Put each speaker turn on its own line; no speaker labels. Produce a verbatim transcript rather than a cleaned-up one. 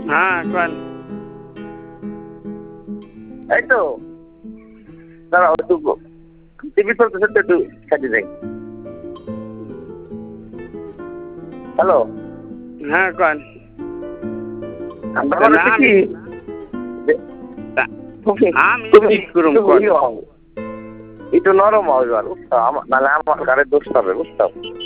হ্যাঁ কোন
এই তো দাঁড়াও একটু টিভি চলতেছে তো একটু কাটি যাই। হ্যালো
হ্যাঁ কোন
ব্যাপার হচ্ছে কি
আমি
তুমি
ঠিক করুম কোন
একটু নরম হও এবার বুঝছো, নাহলে আমার গাড়ির দোষ হবে বুঝছো।